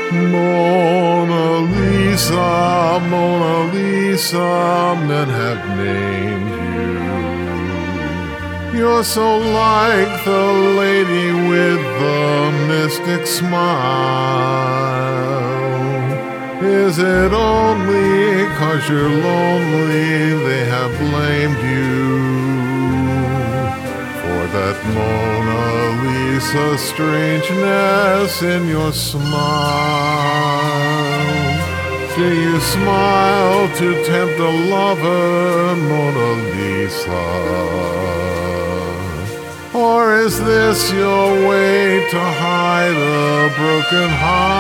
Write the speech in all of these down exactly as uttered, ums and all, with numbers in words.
Mona Lisa, Mona Lisa, men have named you. You're so like the lady with the mystic smile. Is it only 'cause you're lonely they have blamed you for that Mona Lisa strangeness in your smile? Do you smile to tempt a lover, Mona Lisa? Or is this your way to hide a broken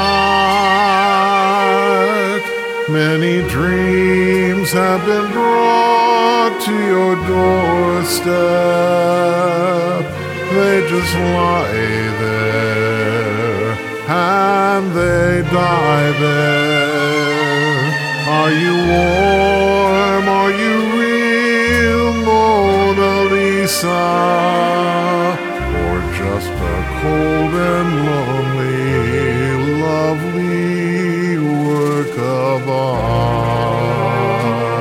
heart? Many dreams have been brought to your doorstep. They just lie there and they die there. Are you warm? Are you real, Mona Lisa? Or just a cold and lonely, lovely work of art?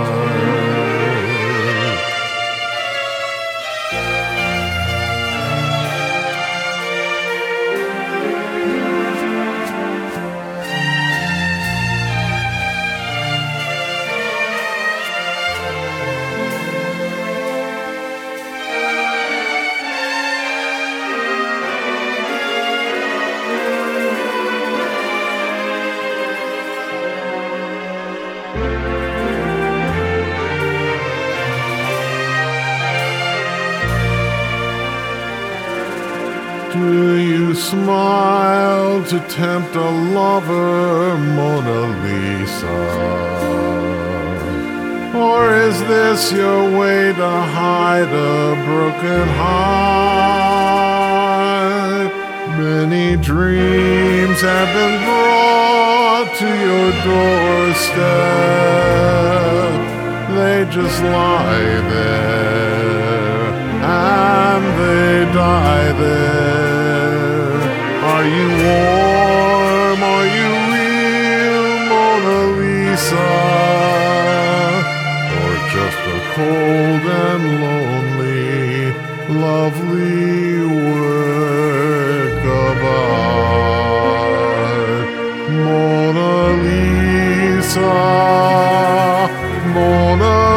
Do you smile to tempt a lover, Mona Lisa? Or is this your way to hide a broken heart? Many dreams have been brought to your doorstep. They just lie there and they die there. Are you warm? Are you real, Mona Lisa? Or just a cold and lonely, lovely work of art? Mona Lisa, Mona